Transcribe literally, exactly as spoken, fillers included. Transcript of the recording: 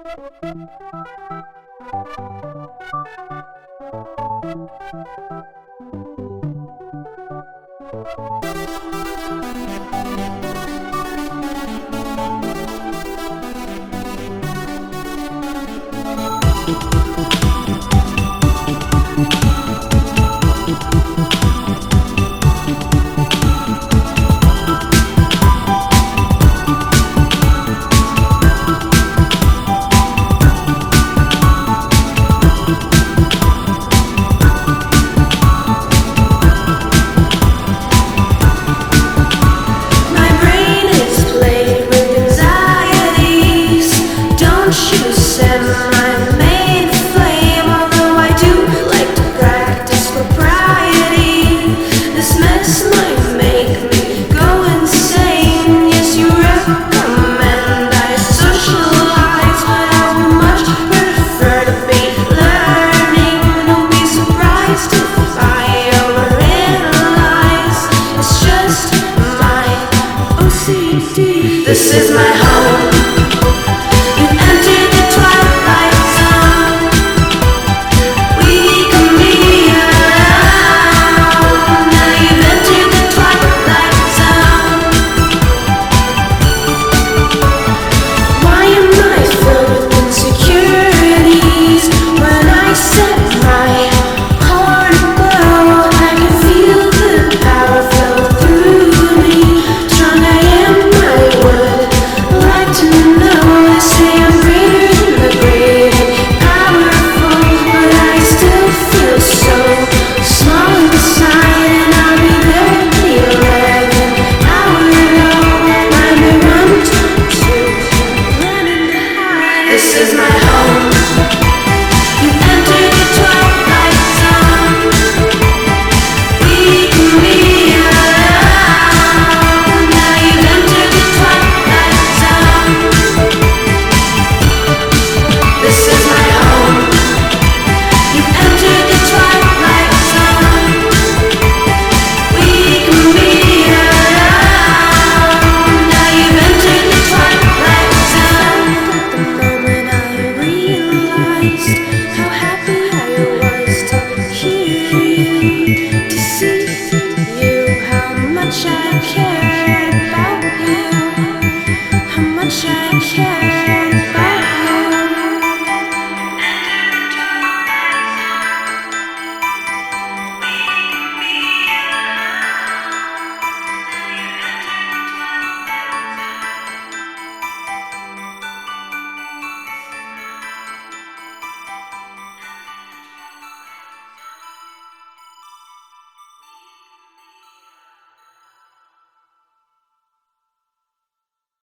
This is my home. You've entered the twilight zone. We can be alone. Now you've entered the twilight zone. Why am I filled with insecurities when I set my heart aglow? I can feel the power flow through me. Strong I am, I would like to know. They say I'm greater than the great and powerful, but I still feel so small inside, and I'll be there at the eleven hour. I'm the one to running to hide. This is my home. You've entered the twilight zone. We can be alone. Now you've entered the twilight zone. This is my home. You've entered the twilight zone. We can be alone. Now you've entered the twilight zone. The moment I realized how happy I was to hear you, to see you, how much I care.